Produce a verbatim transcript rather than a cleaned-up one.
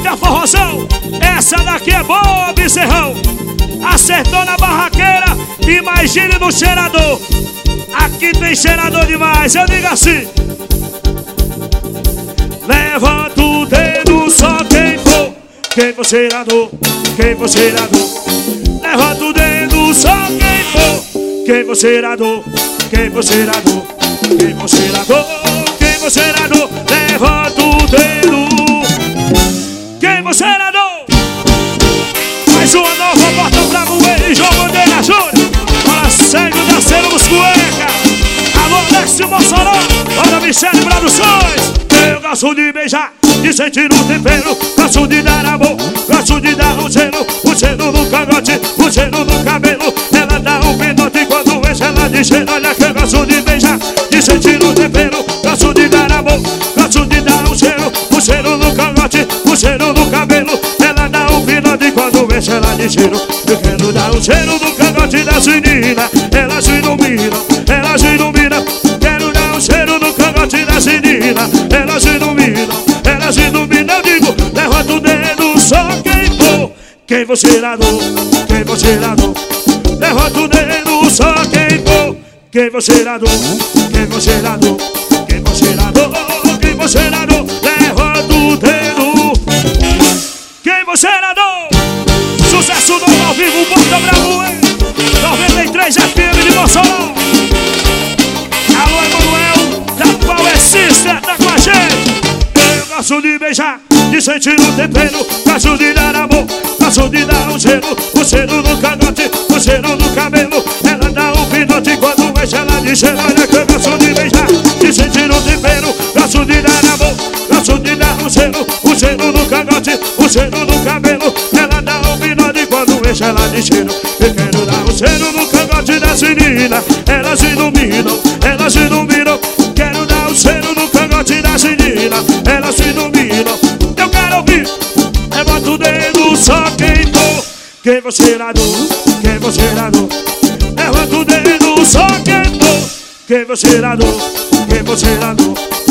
Eita, forrozão, essa daqui é boa, bezerrão. Acertou na barraqueira, imagine no cheirador. Aqui tem cheirador demais, eu digo assim. Levanta o dedo, só quem for. Quem for cheirador, quem for cheirador. Levanta o dedo, só quem for. Quem for cheirador, quem for cheirador. Quem for cheirador, quem for cheirador. Levanta o dedo. Quem for cheirador. Mais uma nova porta pra moer, João Bandeira Júnior. Bora, segue o Daceiro dos Cueca. Alô, Alexio Mossoró. Bora, Michele Produções. Eu gosto de beijar, de sentir o tempero. Gosto de dar amor, gosto de dar um cheiro. O cheiro no cangote, o cheiro no cabelo. Ela dá um pinote quando enche ela de cheiro. Olha que eu gosto de beijar, de sentir o tempero. Gosto de dar amor, gosto de dar um cheiro. O cheiro no cangote, o cheiro no cabelo. Ela dá um pinote quando enche ela de cheiro. Eu quero dar um cheiro no cangote das meninas. Elas se iluminam, elas se iluminam. Quero dar um cheiro no cangote das meninas. Elas se iluminam, elas se iluminam. Eu digo, levanta o dedo, só quem for. Quem for cheirador, quem for cheirador. Levanta o dedo, só quem for. Quem for cheirador, quem for cheirador. Quem for cheirador, quem for cheirador. Levanta o dedo. Quem for cheirador. Sucesso novo ao vivo, Porta Bravo, hein? noventa e três F M de Mossoró. Alô, Emanuel, da Power Sister, tá com a gente. Eu gosto de beijar, de sentir o tempero. Gosto de dar amor, gosto de dar um cheiro. O cheiro no cangote, o cheiro no cabelo. Ela dá um pinote quando enche ela de cheiro. Olha que eu gosto de beijar, de sentir o tempero. Gosto de dar amor, gosto de dar um cheiro. O cheiro no cangote, o cheiro no cabelo. Ela dá um pinote quando enche ela de cheiro. Eu quero dar um cheiro no cangote das meninas. Elas se iluminam, elas se iluminam. Quero dar um cheiro no cangote das meninas. Elas se iluminam. Eu quero ouvir. Levanta o dedo, só quem for. Quem for cheirador, quem for cheirador. Levanta o dedo, só quem for. Quem for cheirador, quem for cheirador.